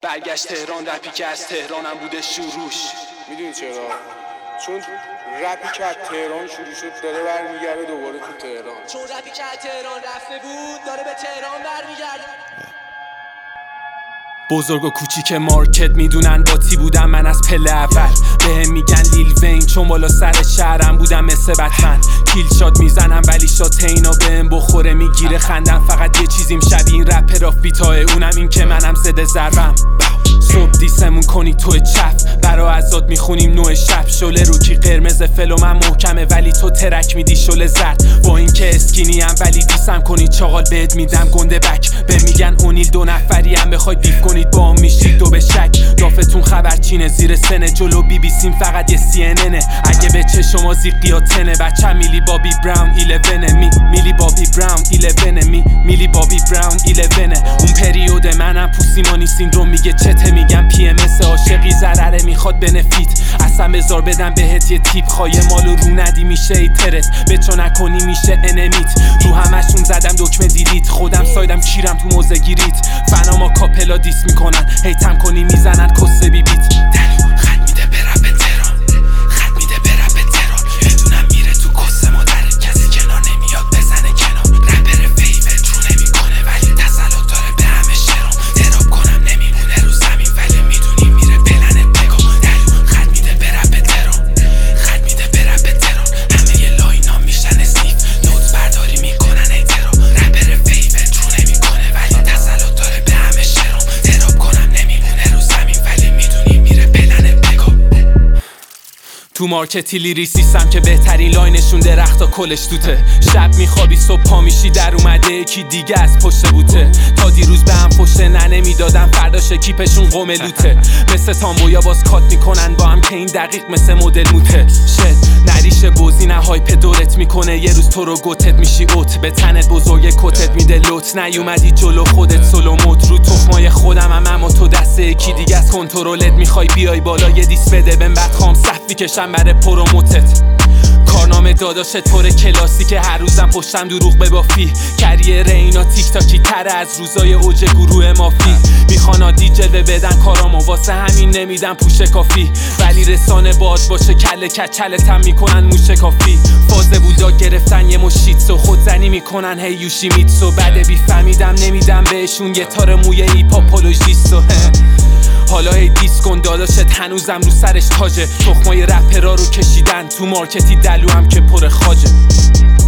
برگشت تهران، رپی که از تهرانم بوده شروعش. میدونی چرا؟ چون رپی که از تهران شروع شد داره برمیگرده دوباره تو تهران. چون رپی که از تهران رفته بود داره به تهران برمیگرده. بزرگ و کوچیک مارکت میدونن باتی بودم من از پله اول. بهم میگن لیل وین چون بالا سر شهرم بودم مثل بتمن. کیل شات میزنم ولی شات اینا بهم بخوره میگیره خندم. فقط یه چیزیم شبیه این رپر آف بیتای اونم این که منم زده ضربم. صبح دیسمون کنی تو چپ برا ازاد میخونیم نوع شب. شله روکی قرمز فلو من محکمه ولی تو ترک میدی شله زرد. با این که اسکینی هم ولی دیسم کنی چاقال بهت میدم گنده بک. به میگن اونیل 2 نفری هم بخوای بیف کنید با هم میشید دو به شک. دافتون خبرچینه زیر سنه جلو بی بی سیم فقط یه CNN. اگه به چشما زیقی ها تنه بچه میلی بابی براون 11 میلی بابی براون 11 میلی بابی براون 11. اون پریود منم پوسیمانی سیندروم میگه چته میگم PMS عاشقی ضرره میخواد بنفیت. اصلا بذار بدم بهت یه تیپ خواهی مالو رو ندی میشه ایترت به چو نکنی میشه انمیت. رو همشون زدم دکمه دیلیت خودم سایدم کیرم تو موزه گیریت. فناما کاپلا دیس میکنن هیتم کنی میزنن کسه بی بیت. دلو خط میده به رپ تهران، خط میده به رپ تهران. بدونم میره تو کسه مادرت کسی کنار نمیاد بزنه کنار. رپر فیوت رو نمیکنه ولی تسلط داره به همه شرام. تراب کنم نمیمونه رو زمین ولی میدونی میره پلنت بگو. دلو خط میده به رپ تهران، خط میده به رپ تهران. همه ی لاینا میشن اسنیف نوت برداری میکنن ایترا. رپر فیوت رو نمیکنه ولی تسلط داره به همه شرام. تراب کنم نمیمونه رو زمین ولی میدونی میره پلنت بگو. تو مارکتی لیریسیستم که بهترین لاینشون درختا کلش توته. شب میخوابی صبح پا میشی در اومده یکی دیگه از پشت بوته. تا دیروز به هم پشت نمیدادن فرداش کیپشون قوم لوته. مثل تامبویا باز کات میکنن با هم که این دقیق مثل مدل موته. شت نریشه بوزی نه هایپ دورت میکنه یه روز تو رو گوتت میشی اوت. به تنت بزرگ کتت میده لوت. نیومدی جلو خودت سولو مود رو تخمای خودم هم اما تو دست یکی دیگه از کنترلت میخوای بیای بالا یه دیس بده بهم بعد خام صفی کشم برای پروموتت. کارنامه داداشت پر کلاسیکه هر روزم پشتم دروغ ببافی. کریر اینا تیک تاکی تره از روزای اوج گروه مافی. میخوان عادی جلوه بدن کارامو واسه همین نمیدن پوش کافی. ولی رسانه باد باشه کله کچلتم میکنن موشه کافی. فازه بودا گرفتن یه مشیتسو خودزنی میکنن هی یوشی میتسو. بعد بیفهمیدم نمیدم بهشون یه تار موی ایپاپولوژیستو. حالا هی دیس کن داداشت هنوزم رو سرش تاجه. تخمای رپرا رو کشیدن تو مارکتی دلو هم که پر خاجه.